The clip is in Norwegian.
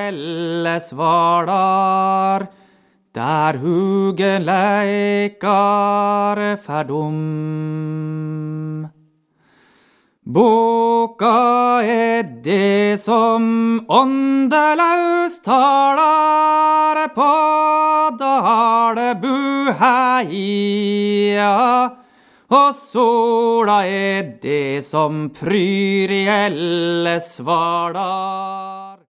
elles valar, der hugen leikar ferdom. Boka det som åndelaus talar på Dalebuheia, og sola det som pryr i elles valar.